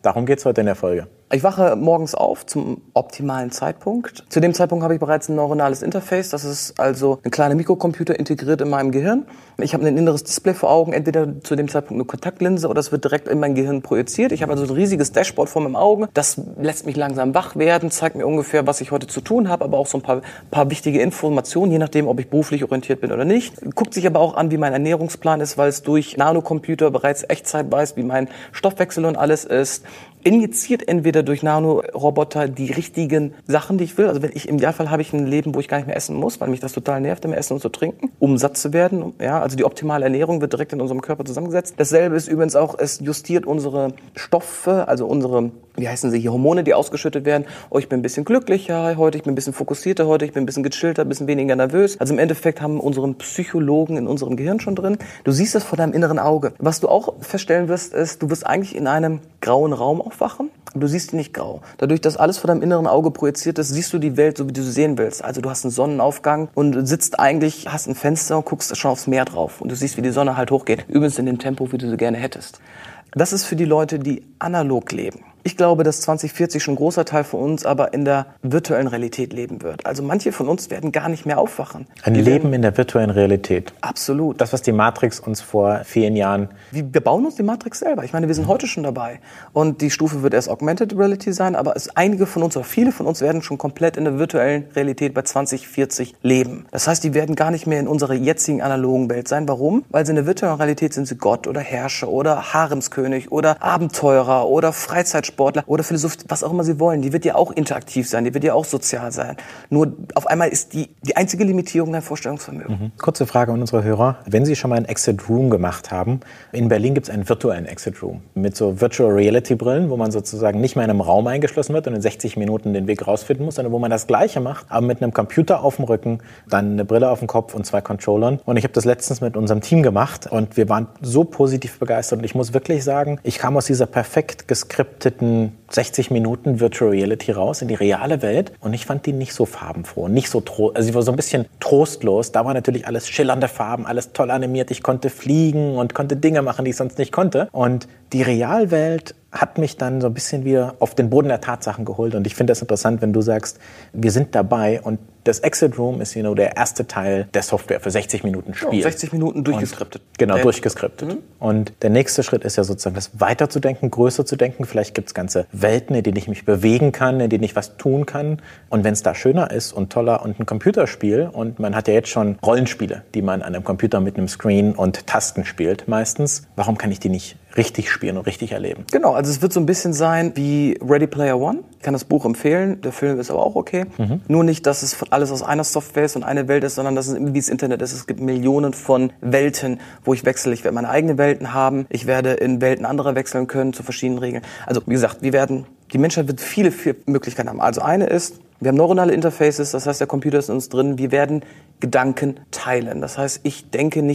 Darum geht's heute in der Folge. Ich wache morgens auf zum optimalen Zeitpunkt. Zu dem Zeitpunkt habe ich bereits ein neuronales Interface. Das ist also ein kleiner Mikrocomputer integriert in meinem Gehirn. Ich habe ein inneres Display vor Augen, entweder zu dem Zeitpunkt eine Kontaktlinse oder es wird direkt in mein Gehirn projiziert. Ich habe also ein riesiges Dashboard vor meinem Auge. Das lässt mich langsam wach werden, zeigt mir ungefähr, was ich heute zu tun habe, aber auch so ein paar wichtige Informationen, je nachdem, ob ich beruflich orientiert bin oder nicht. Guckt sich aber auch an, wie mein Ernährungsplan ist, weil es durch Nanocomputer bereits Echtzeit weiß, wie mein Stoffwechsel und alles ist. Injiziert entweder durch Nanoroboter die richtigen Sachen, die ich will. Also im Idealfall habe ich ein Leben, wo ich gar nicht mehr essen muss, weil mich das total nervt, immer essen und zu trinken, um satt zu werden. Ja, also die optimale Ernährung wird direkt in unserem Körper zusammengesetzt. Dasselbe ist übrigens auch, es justiert unsere Stoffe, also unsere, wie heißen sie hier, Hormone, die ausgeschüttet werden. Oh, ich bin ein bisschen glücklicher heute, ich bin ein bisschen fokussierter heute, ich bin ein bisschen gechillter, ein bisschen weniger nervös. Also im Endeffekt haben wir unseren Psychologen in unserem Gehirn schon drin. Du siehst das vor deinem inneren Auge. Was du auch feststellen wirst, ist, du wirst eigentlich in einem grauen Raum aufwachen, aber du siehst ihn nicht grau. Dadurch, dass alles vor deinem inneren Auge projiziert ist, siehst du die Welt so, wie du sie sehen willst. Also du hast einen Sonnenaufgang und sitzt eigentlich, hast ein Fenster und guckst schon aufs Meer drauf. Und du siehst, wie die Sonne halt hochgeht. Übrigens in dem Tempo, wie du sie gerne hättest. Das ist für die Leute, die analog leben. Ich glaube, dass 2040 schon ein großer Teil von uns aber in der virtuellen Realität leben wird. Also manche von uns werden gar nicht mehr aufwachen. Ein Leben in der virtuellen Realität. Absolut. Das, was die Matrix uns vor vielen Jahren... Wir bauen uns die Matrix selber. Ich meine, wir sind heute schon dabei. Und die Stufe wird erst Augmented Reality sein, aber einige von uns oder viele von uns werden schon komplett in der virtuellen Realität bei 2040 leben. Das heißt, die werden gar nicht mehr in unserer jetzigen analogen Welt sein. Warum? Weil sie in der virtuellen Realität sind sie Gott oder Herrscher oder Haremskönig oder Abenteurer oder Freizeitsportler oder Philosoph, was auch immer sie wollen. Die wird ja auch interaktiv sein, die wird ja auch sozial sein. Nur auf einmal ist die einzige Limitierung dein Vorstellungsvermögen. Kurze Frage an unsere Hörer. Wenn Sie schon mal einen Exit Room gemacht haben, in Berlin gibt es einen virtuellen Exit Room mit so Virtual Reality Brillen, wo man sozusagen nicht mehr in einem Raum eingeschlossen wird und in 60 Minuten den Weg rausfinden muss, sondern wo man das Gleiche macht, aber mit einem Computer auf dem Rücken, dann eine Brille auf dem Kopf und 2 Controllern. Und ich habe das letztens mit unserem Team gemacht und wir waren so positiv begeistert. Und ich muss wirklich sagen, ich kam aus dieser perfekt geskripteten 60 Minuten Virtual Reality raus in die reale Welt und ich fand die nicht so farbenfroh, nicht so also ich war so ein bisschen trostlos. Da war natürlich alles schillernde Farben, alles toll animiert. Ich konnte fliegen und konnte Dinge machen, die ich sonst nicht konnte. Und die Realwelt hat mich dann so ein bisschen wieder auf den Boden der Tatsachen geholt. Und ich finde das interessant, wenn du sagst, wir sind dabei und das Exit Room ist der erste Teil der Software für 60 Minuten Spiel. Ja, 60 Minuten durchgeskriptet. Genau, durchgeskriptet. Und der nächste Schritt ist ja sozusagen, das weiterzudenken, größer zu denken. Vielleicht gibt es ganze Welten, in denen ich mich bewegen kann, in denen ich was tun kann. Und wenn es da schöner ist und toller und ein Computerspiel, und man hat ja jetzt schon Rollenspiele, die man an einem Computer mit einem Screen und Tasten spielt meistens, warum kann ich die nicht richtig spielen und richtig erleben? Genau, also es wird so ein bisschen sein wie Ready Player One. Ich kann das Buch empfehlen, der Film ist aber auch okay. Nur nicht, dass es alles aus einer Software ist und eine Welt ist, sondern dass es wie das Internet ist. Es gibt Millionen von Welten, wo ich wechsle. Ich werde meine eigenen Welten haben. Ich werde in Welten anderer wechseln können zu verschiedenen Regeln. Also wie gesagt, die Menschheit wird viele Möglichkeiten haben. Also eine ist, wir haben neuronale Interfaces, das heißt, der Computer ist in uns drin. Wir werden Gedanken teilen. Das heißt, ich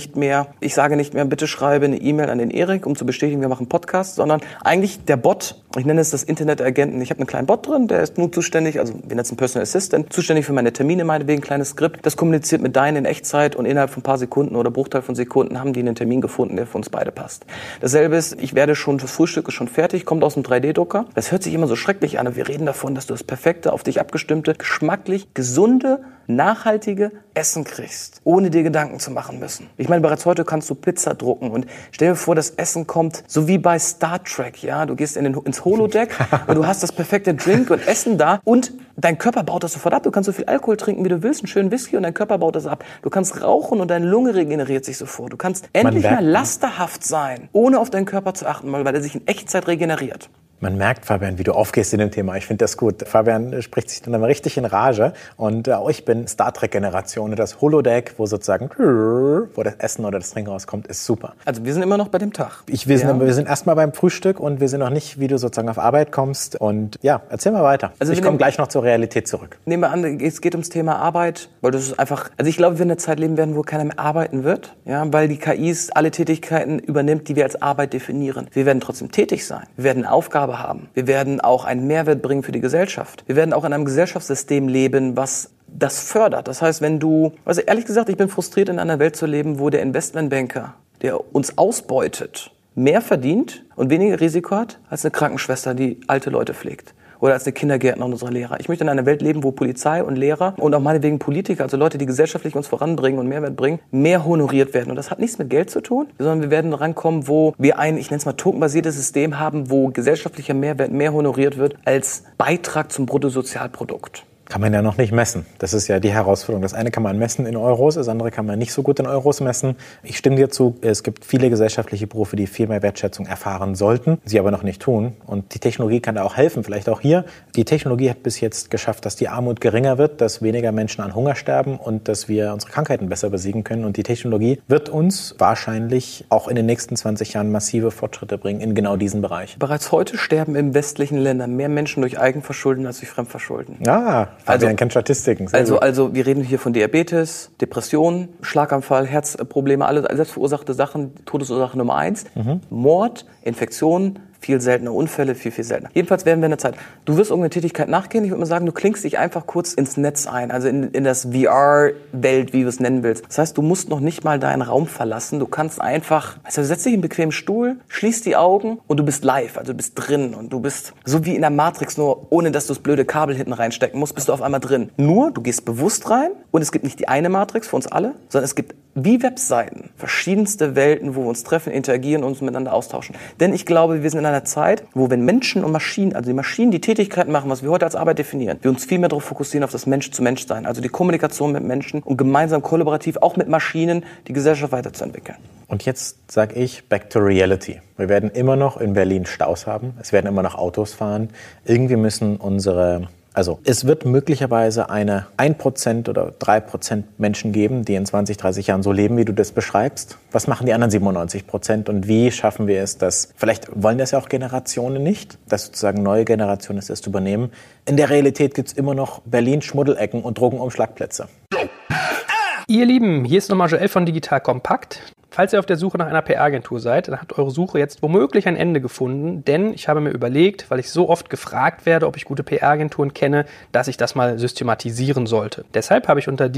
sage nicht mehr, bitte schreibe eine E-Mail an den Erik, um zu bestätigen, wir machen einen Podcast, sondern eigentlich der Bot, ich nenne es das Internet-Agenten. Ich habe einen kleinen Bot drin, der ist nur zuständig, also wir nennen es einen Personal Assistant, zuständig für meine Termine, meinetwegen, ein kleines Skript. Das kommuniziert mit deinen in Echtzeit und innerhalb von ein paar Sekunden oder Bruchteil von Sekunden haben die einen Termin gefunden, der für uns beide passt. Dasselbe ist, das Frühstück ist schon fertig, kommt aus dem 3D-Drucker. Das hört sich immer so schrecklich an und wir reden davon, dass du das perfekte, auf dich abgestimmte, geschmacklich, gesunde, nachhaltige Essen kriegst, ohne dir Gedanken zu machen müssen. Ich meine, bereits heute kannst du Pizza drucken und stell dir vor, das Essen kommt so wie bei Star Trek, ja, du gehst ins Holodeck und du hast das perfekte Drink und Essen da und dein Körper baut das sofort ab. Du kannst so viel Alkohol trinken, wie du willst, einen schönen Whisky und dein Körper baut das ab. Du kannst rauchen und deine Lunge regeneriert sich sofort. Du kannst endlich mal lasterhaft sein, ohne auf deinen Körper zu achten, weil er sich in Echtzeit regeneriert. Man merkt, Fabian, wie du aufgehst in dem Thema. Ich finde das gut. Fabian spricht sich dann aber richtig in Rage. Und ich bin Star Trek-Generation. Das Holodeck, wo sozusagen wo das Essen oder das Trinken rauskommt, ist super. Also wir sind immer noch bei dem Tag. Wir sind erstmal beim Frühstück und wir sind noch nicht, wie du sozusagen auf Arbeit kommst. Und ja, erzähl mal weiter. Also ich komme gleich noch zur Realität zurück. Nehmen wir an, es geht ums Thema Arbeit, weil das ist einfach, also ich glaube, wir in einer Zeit leben werden, wo keiner mehr arbeiten wird, ja, weil die KIs alle Tätigkeiten übernimmt, die wir als Arbeit definieren. Wir werden trotzdem tätig sein. Wir werden eine Aufgabe haben. Wir werden auch einen Mehrwert bringen für die Gesellschaft. Wir werden auch in einem Gesellschaftssystem leben, was das fördert. Das heißt, ehrlich gesagt, ich bin frustriert, in einer Welt zu leben, wo der Investmentbanker, der uns ausbeutet, mehr verdient und weniger Risiko hat als eine Krankenschwester, die alte Leute pflegt. Oder als eine Kindergärtnerin unserer Lehrer. Ich möchte in einer Welt leben, wo Polizei und Lehrer und auch meinetwegen Politiker, also Leute, die gesellschaftlich uns voranbringen und Mehrwert bringen, mehr honoriert werden. Und das hat nichts mit Geld zu tun, sondern wir werden rankommen, wo wir ein, ich nenne es mal tokenbasiertes System haben, wo gesellschaftlicher Mehrwert mehr honoriert wird als Beitrag zum Bruttosozialprodukt. Kann man ja noch nicht messen. Das ist ja die Herausforderung. Das eine kann man messen in Euros, das andere kann man nicht so gut in Euros messen. Ich stimme dir zu, es gibt viele gesellschaftliche Berufe, die viel mehr Wertschätzung erfahren sollten, sie aber noch nicht tun. Und die Technologie kann da auch helfen, vielleicht auch hier. Die Technologie hat bis jetzt geschafft, dass die Armut geringer wird, dass weniger Menschen an Hunger sterben und dass wir unsere Krankheiten besser besiegen können. Und die Technologie wird uns wahrscheinlich auch in den nächsten 20 Jahren massive Fortschritte bringen in genau diesen Bereich. Bereits heute sterben in westlichen Ländern mehr Menschen durch Eigenverschulden als durch Fremdverschulden. Ja, Fabian kennt Statistiken. Also wir reden hier von Diabetes, Depressionen, Schlaganfall, Herzprobleme, alle selbstverursachte Sachen, Todesursache Nummer 1. Mord, Infektionen, viel seltener Unfälle, viel seltener. Jedenfalls werden wir in der Zeit, du wirst irgendeine Tätigkeit nachgehen, ich würde mal sagen, du klingst dich einfach kurz ins Netz ein, also in das VR-Welt, wie du es nennen willst. Das heißt, du musst noch nicht mal deinen Raum verlassen, du kannst einfach, also setz dich in einen bequemen Stuhl, schließ die Augen und du bist live, also du bist drin und du bist so wie in der Matrix, nur ohne dass du das blöde Kabel hinten reinstecken musst, bist du auf einmal drin. Nur, du gehst bewusst rein und es gibt nicht die eine Matrix für uns alle, sondern es gibt wie Webseiten, verschiedenste Welten, wo wir uns treffen, interagieren und uns miteinander austauschen. Denn ich glaube, wir sind in einer Zeit, wo wenn Menschen und Maschinen, also die Maschinen, die Tätigkeiten machen, was wir heute als Arbeit definieren, wir uns viel mehr darauf fokussieren, auf das Mensch-zu-Mensch-Sein, also die Kommunikation mit Menschen und gemeinsam kollaborativ auch mit Maschinen die Gesellschaft weiterzuentwickeln. Und jetzt sage ich, back to reality. Wir werden immer noch in Berlin Staus haben, es werden immer noch Autos fahren. Irgendwie müssen es wird möglicherweise eine 1% oder 3% Menschen geben, die in 20, 30 Jahren so leben, wie du das beschreibst. Was machen die anderen 97% und wie schaffen wir es, dass, vielleicht wollen das ja auch Generationen nicht, dass sozusagen neue Generationen es übernehmen. In der Realität gibt es immer noch Berlin-Schmuddelecken und Drogenumschlagplätze. Ihr Lieben, hier ist nochmal Joel von Digital Compact. Falls ihr auf der Suche nach einer PR-Agentur seid, dann hat eure Suche jetzt womöglich ein Ende gefunden, denn ich habe mir überlegt, weil ich so oft gefragt werde, ob ich gute PR-Agenturen kenne, dass ich das mal systematisieren sollte. Deshalb habe ich unter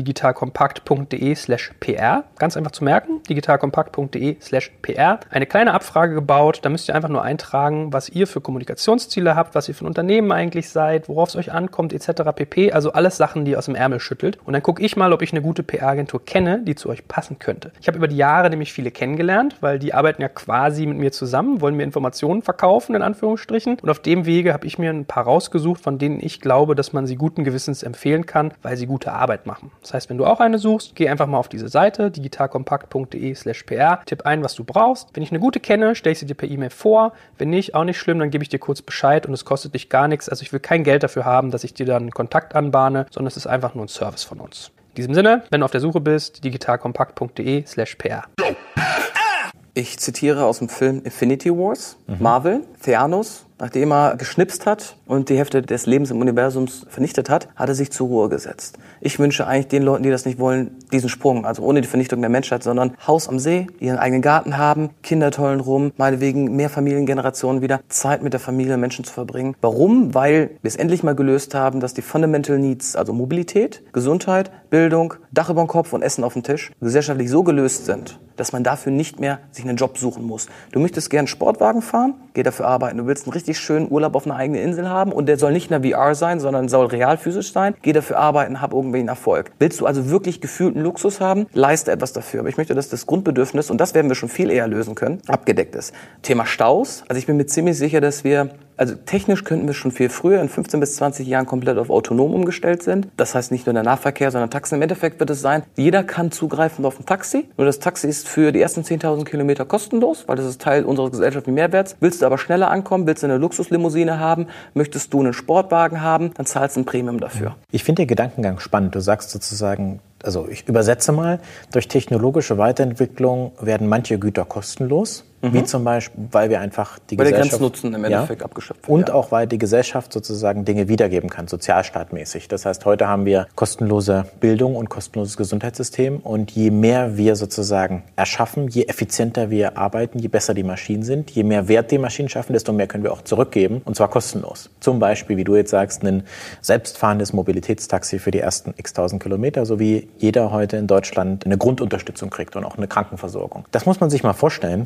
digitalkompakt.de/pr, ganz einfach zu merken, digitalkompakt.de/pr, eine kleine Abfrage gebaut. Da müsst ihr einfach nur eintragen, was ihr für Kommunikationsziele habt, was ihr für ein Unternehmen eigentlich seid, worauf es euch ankommt, etc. pp. Also alles Sachen, die ihr aus dem Ärmel schüttelt. Und dann gucke ich mal, ob ich eine gute PR-Agentur kenne, die zu euch passen könnte. Ich habe über die Jahre nämlich viele kennengelernt, weil die arbeiten ja quasi mit mir zusammen, wollen mir Informationen verkaufen, in Anführungsstrichen. Und auf dem Wege habe ich mir ein paar rausgesucht, von denen ich glaube, dass man sie guten Gewissens empfehlen kann, weil sie gute Arbeit machen. Das heißt, wenn du auch eine suchst, geh einfach mal auf diese Seite, digitalkompakt.de/pr, tipp ein, was du brauchst. Wenn ich eine gute kenne, stelle ich sie dir per E-Mail vor. Wenn nicht, auch nicht schlimm, dann gebe ich dir kurz Bescheid und es kostet dich gar nichts. Also ich will kein Geld dafür haben, dass ich dir dann Kontakt anbahne, sondern es ist einfach nur ein Service von uns. In diesem Sinne, wenn du auf der Suche bist, digitalkompakt.de/pr. Ich zitiere aus dem Film Infinity Wars, Marvel, Thanos, nachdem er geschnipst hat und die Hälfte des Lebens im Universums vernichtet hat, hat er sich zur Ruhe gesetzt. Ich wünsche eigentlich den Leuten, die das nicht wollen, diesen Sprung, also ohne die Vernichtung der Menschheit, sondern Haus am See, ihren eigenen Garten haben, Kinder tollen rum, meinetwegen mehr Familiengenerationen wieder, Zeit mit der Familie und Menschen zu verbringen. Warum? Weil wir es endlich mal gelöst haben, dass die Fundamental Needs, also Mobilität, Gesundheit, Bildung, Dach über dem Kopf und Essen auf dem Tisch, gesellschaftlich so gelöst sind, dass man dafür nicht mehr sich einen Job suchen muss. Du möchtest gern Sportwagen fahren, geh dafür arbeiten. Du willst einen richtig schönen Urlaub auf einer eigenen Insel haben und der soll nicht in der VR sein, sondern soll real physisch sein. Geh dafür arbeiten, hab irgendwie einen Erfolg. Willst du also wirklich gefühlten Luxus haben, leiste etwas dafür. Aber ich möchte, dass das Grundbedürfnis, und das werden wir schon viel eher lösen können, abgedeckt ist. Thema Staus. Also ich bin mir ziemlich sicher, dass wir, also technisch könnten wir schon viel früher, in 15 bis 20 Jahren komplett auf autonom umgestellt sind. Das heißt nicht nur der Nahverkehr, sondern Taxen. Im Endeffekt wird es sein, jeder kann zugreifen auf ein Taxi. Nur das Taxi ist für die ersten 10.000 Kilometer kostenlos, weil das ist Teil unseres gesellschaftlichen Mehrwerts. Willst du aber schneller ankommen, willst du eine Luxuslimousine haben, möchtest du einen Sportwagen haben, dann zahlst du ein Premium dafür. Ich finde den Gedankengang spannend. Du sagst sozusagen, also ich übersetze mal, durch technologische Weiterentwicklung werden manche Güter kostenlos, wie zum Beispiel, weil wir einfach die weil Gesellschaft... der Grenznutzen im Endeffekt abgeschöpft wird. Und auch, weil die Gesellschaft sozusagen Dinge wiedergeben kann, sozialstaatmäßig. Das heißt, heute haben wir kostenlose Bildung und kostenloses Gesundheitssystem und je mehr wir sozusagen erschaffen, je effizienter wir arbeiten, je besser die Maschinen sind, je mehr Wert die Maschinen schaffen, desto mehr können wir auch zurückgeben und zwar kostenlos. Zum Beispiel, wie du jetzt sagst, ein selbstfahrendes Mobilitätstaxi für die ersten x-tausend Kilometer, so wie jeder heute in Deutschland eine Grundunterstützung kriegt und auch eine Krankenversorgung. Das muss man sich mal vorstellen, dass sozusagen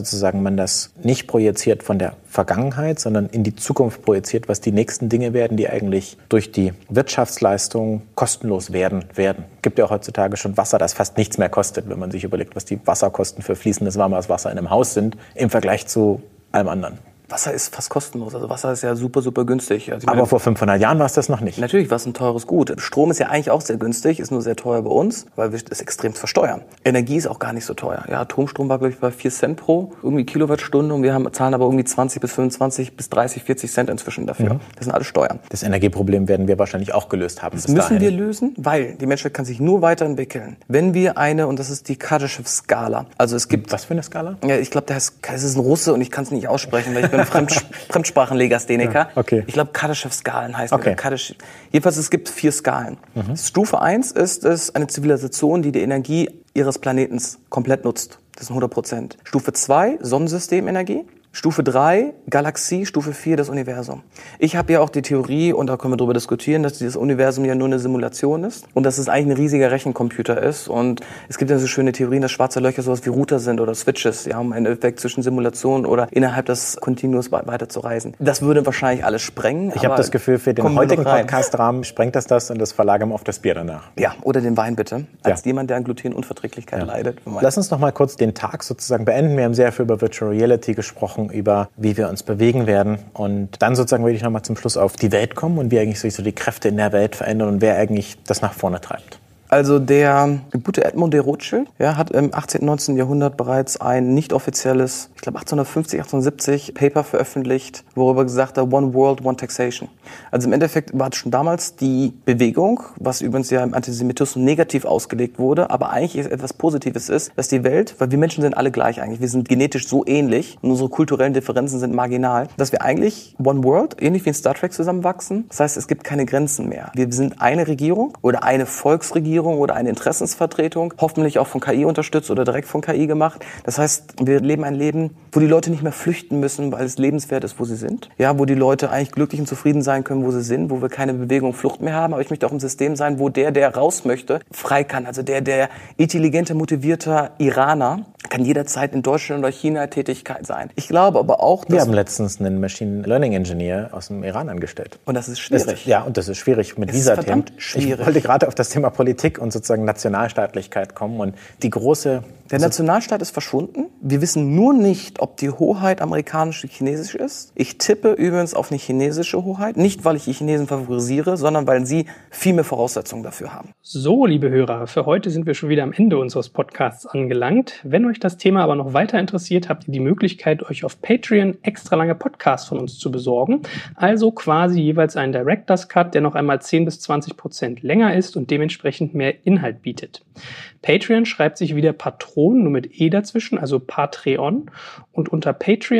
sozusagen man das nicht projiziert von der Vergangenheit, sondern in die Zukunft projiziert, was die nächsten Dinge werden, die eigentlich durch die Wirtschaftsleistung kostenlos werden. Es gibt ja auch heutzutage schon Wasser, das fast nichts mehr kostet, wenn man sich überlegt, was die Wasserkosten für fließendes warmes Wasser in einem Haus sind, im Vergleich zu allem anderen. Wasser ist fast kostenlos. Also Wasser ist ja super, super günstig. Also aber vor 500 Jahren war es das noch nicht. Natürlich war es ein teures Gut. Strom ist ja eigentlich auch sehr günstig, ist nur sehr teuer bei uns, weil wir es extrem versteuern. Energie ist auch gar nicht so teuer. Ja, Atomstrom war, glaube ich, bei 4 Cent pro irgendwie Kilowattstunde und wir zahlen aber irgendwie 20 bis 25 bis 30, 40 Cent inzwischen dafür. Das sind alles Steuern. Das Energieproblem werden wir wahrscheinlich auch gelöst haben. Das müssen wir lösen, weil die Menschheit kann sich nur weiterentwickeln. Wenn wir und das ist die Kardashev-Skala. Also es gibt... Was für eine Skala? Ja, ich glaube, es ist ein Russe und ich kann es nicht aussprechen, weil ich bin Fremdsprachenlegastheniker. Ja, okay. Ich glaube, Kardashev-Skalen heißt okay. Jedenfalls, es gibt 4 Skalen. Stufe 1 ist es eine Zivilisation, die Energie ihres Planetens komplett nutzt. Das sind 100%. Stufe 2, Sonnensystemenergie. Stufe 3, Galaxie, Stufe 4, das Universum. Ich habe ja auch die Theorie, und da können wir drüber diskutieren, dass dieses Universum ja nur eine Simulation ist und dass es eigentlich ein riesiger Rechencomputer ist. Und es gibt ja so schöne Theorien, dass schwarze Löcher sowas wie Router sind oder Switches, ja, um einen Effekt zwischen Simulation oder innerhalb des Continuums weiter zu reisen. Das würde wahrscheinlich alles sprengen. Ich habe das Gefühl, für den heutigen Podcast-Rahmen sprengt das und das verlagern wir auf das Bier danach. Ja, oder den Wein bitte, als jemand, der an Glutenunverträglichkeit leidet. Lass uns noch mal kurz den Tag sozusagen beenden. Wir haben sehr viel über Virtual Reality gesprochen, über wie wir uns bewegen werden. Und dann sozusagen würde ich noch mal zum Schluss auf die Welt kommen und wie eigentlich so die Kräfte in der Welt verändern und wer eigentlich das nach vorne treibt. Also der gute Edmond de Rothschild hat im 18. und 19. Jahrhundert bereits ein nicht offizielles, ich glaube 1850, 1870 Paper veröffentlicht, worüber gesagt hat, One World, One Taxation. Also im Endeffekt war schon damals die Bewegung, was übrigens ja im Antisemitismus negativ ausgelegt wurde, aber eigentlich etwas Positives ist, dass die Welt, weil wir Menschen sind alle gleich eigentlich, wir sind genetisch so ähnlich und unsere kulturellen Differenzen sind marginal, dass wir eigentlich One World, ähnlich wie in Star Trek zusammenwachsen. Das heißt, es gibt keine Grenzen mehr. Wir sind eine Regierung oder eine Volksregierung oder eine Interessensvertretung, hoffentlich auch von KI unterstützt oder direkt von KI gemacht. Das heißt, wir leben ein Leben, wo die Leute nicht mehr flüchten müssen, weil es lebenswert ist, wo sie sind. Ja, wo die Leute eigentlich glücklich und zufrieden sein können, wo sie sind, wo wir keine Bewegung Flucht mehr haben. Aber ich möchte auch im System sein, wo der raus möchte, frei kann. Also der intelligente, motivierte Iraner kann jederzeit in Deutschland oder China Tätigkeit sein. Ich glaube aber auch, dass... Wir haben letztens einen Machine Learning Engineer aus dem Iran angestellt. Und das ist schwierig. Und das ist schwierig mit Visa-Themen. Ich wollte gerade auf das Thema Politik und sozusagen Nationalstaatlichkeit kommen und die große... Der Nationalstaat ist verschwunden. Wir wissen nur nicht, ob die Hoheit amerikanisch oder chinesisch ist. Ich tippe übrigens auf eine chinesische Hoheit. Nicht, weil ich die Chinesen favorisiere, sondern weil sie viel mehr Voraussetzungen dafür haben. So, liebe Hörer, für heute sind wir schon wieder am Ende unseres Podcasts angelangt. Wenn euch das Thema aber noch weiter interessiert, habt ihr die Möglichkeit, euch auf Patreon extra lange Podcasts von uns zu besorgen. Also quasi jeweils einen Director's Cut, der noch einmal 10% bis 20% länger ist und dementsprechend mehr Inhalt bietet. Patreon schreibt sich wieder Patron, nur mit E dazwischen, also Patreon. Und unter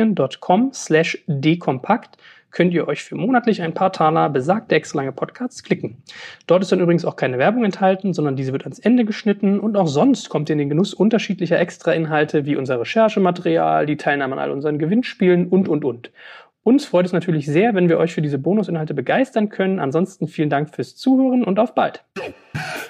patreon.com/dekompakt könnt ihr euch für monatlich ein paar Taler besagte extra lange Podcasts klicken. Dort ist dann übrigens auch keine Werbung enthalten, sondern diese wird ans Ende geschnitten und auch sonst kommt ihr in den Genuss unterschiedlicher Extra-Inhalte wie unser Recherchematerial, die Teilnahme an all unseren Gewinnspielen und. Uns freut es natürlich sehr, wenn wir euch für diese Bonusinhalte begeistern können. Ansonsten vielen Dank fürs Zuhören und auf bald.